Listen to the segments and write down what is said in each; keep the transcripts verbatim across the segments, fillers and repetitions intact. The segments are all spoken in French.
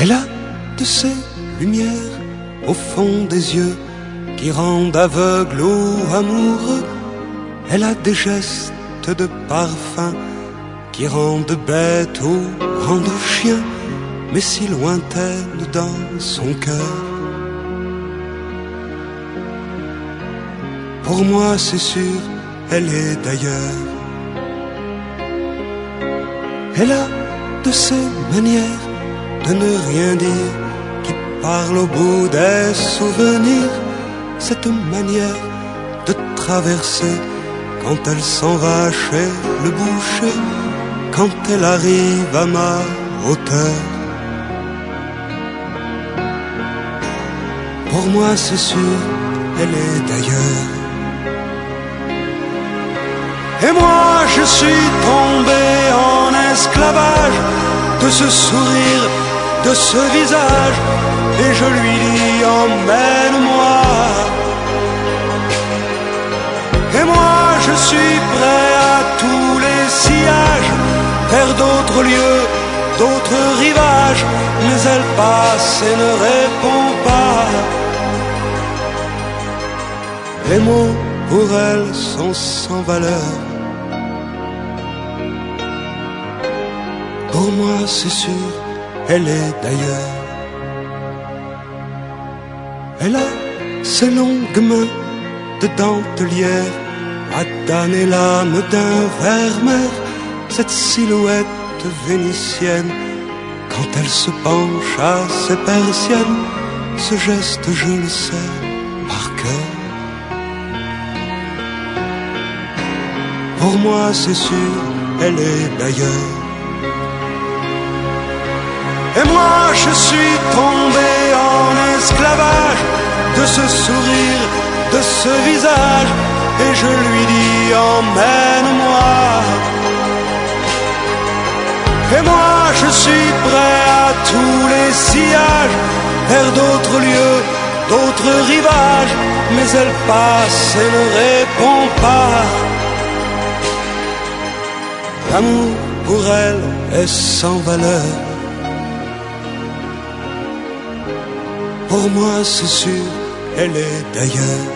Elle a de ces lumières au fond des yeux qui rendent aveugle ou amoureux. Elle a des gestes de parfum qui rendent bête ou rendent chien, mais si lointaine dans son cœur. Pour moi c'est sûr, elle est d'ailleurs. Elle a de ces manières de ne rien dire qui parle au bout des souvenirs. Cette manière de traverser quand elle s'en va chez le boucher, quand elle arrive à ma hauteur. Pour moi c'est sûr, elle est d'ailleurs. Et moi je suis tombé en esclavage de ce sourire, de ce visage, et je lui dis emmène-moi. Et moi je suis prêt à tous les sillages, vers d'autres lieux, d'autres rivages, mais elle passe et ne répond pas. Les mots pour elle sont sans valeur. Pour moi c'est sûr, elle est d'ailleurs. Elle a ses longues mains de dentelière à damner l'âme d'un vermeer. Cette silhouette vénitienne, quand elle se penche à ses persiennes, ce geste je le sais par cœur. Pour moi c'est sûr, elle est d'ailleurs. Et moi je suis tombé en esclavage de ce sourire, de ce visage, et je lui dis emmène-moi. Et moi je suis prêt à tous les sillages, vers d'autres lieux, d'autres rivages, mais elle passe et ne répond pas. L'amour pour elle est sans valeur. Pour moi c'est sûr, elle est d'ailleurs.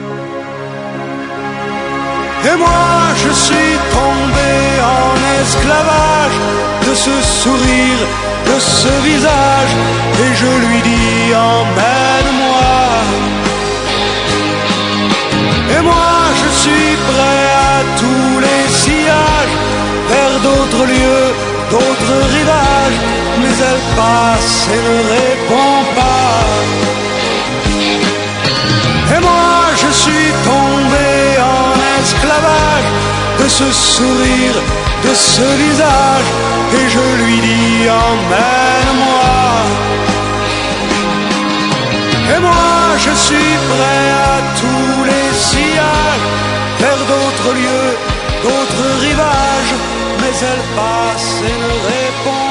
Et moi je suis tombé en esclavage de ce sourire, de ce visage, et je lui dis emmène-moi. Et moi je suis prêt à tous les sillages, vers d'autres lieux, d'autres rivages, mais elle passe et ne répond pas. Et moi je suis tombé en esclavage de ce sourire, de ce visage, et je lui dis emmène-moi. Et moi je suis prêt à tous les sillages, vers d'autres lieux, d'autres rivages, mais elle passe et ne répond